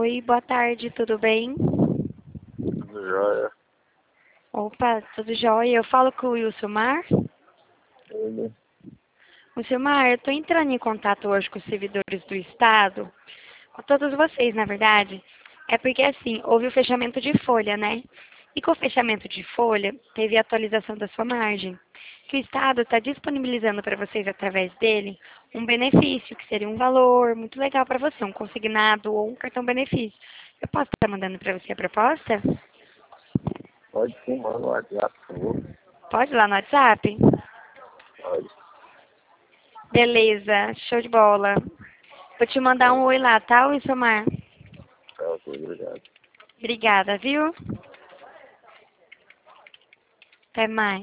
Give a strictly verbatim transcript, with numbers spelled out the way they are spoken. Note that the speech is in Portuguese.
Oi, boa tarde, tudo bem? Tudo jóia. Opa, tudo jóia. Eu falo com o Wilsomar. Ele, Wilsomar, eu estou entrando em contato hoje com os servidores do Estado, com todos vocês, na verdade. É porque, assim, houve o fechamento de folha, né? E com o fechamento de folha, teve a atualização da sua margem, que o Estado está disponibilizando para vocês, através dele, um benefício, que seria um valor muito legal para você, um consignado ou um cartão benefício. Eu posso estar mandando para você a proposta? pode sim, manda no WhatsApp, por favor. Pode ir lá no WhatsApp? Pode. Beleza, show de bola. Vou te mandar um oi lá, tá, Wilsomar? Tá, ok, obrigado. Obrigada, viu? Até mais.